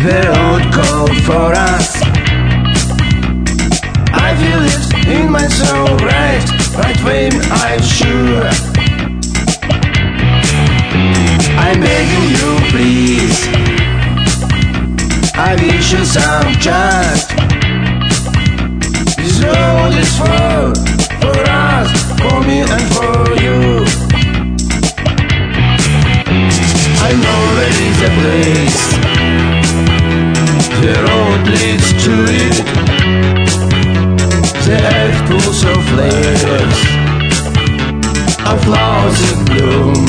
the road called for us. I feel it in my soul, right way, I'm sure. I'm begging you, please, I wish you some trust. This road is for us, for me and for you. I know there is a place, the road leads to it. The earth pulls of flares, of flowers in bloom.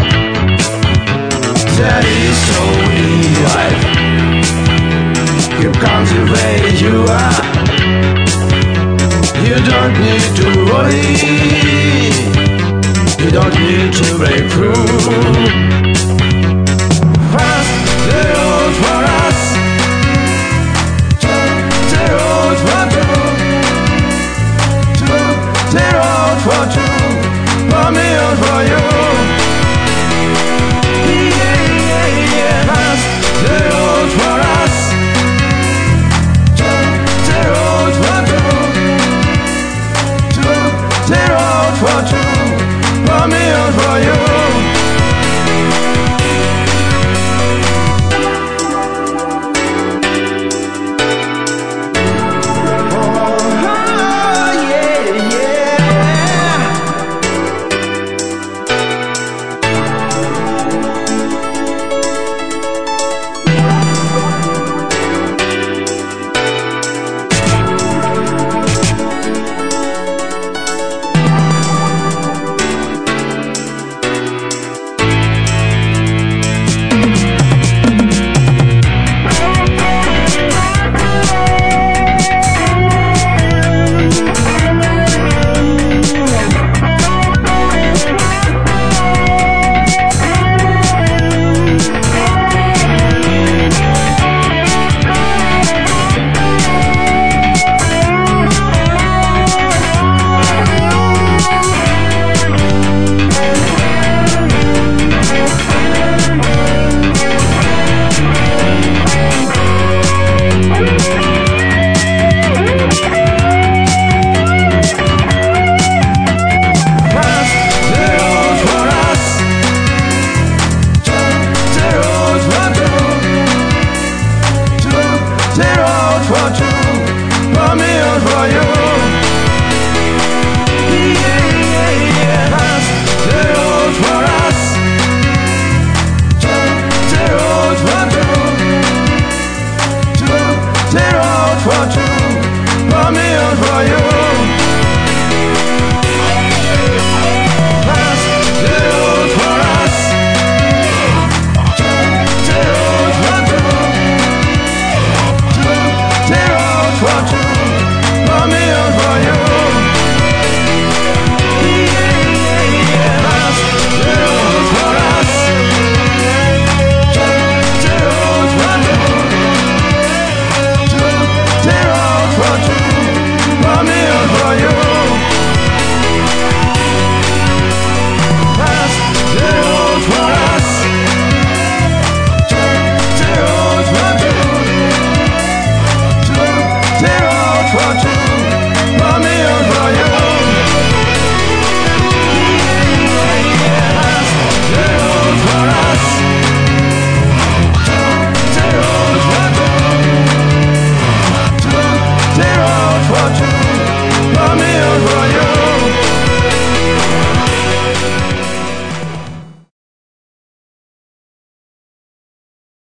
That is so in life. You come the way you are. You don't need to worry. You don't need to break through. First, the road for us. The road for two. The road for two. For me and for you.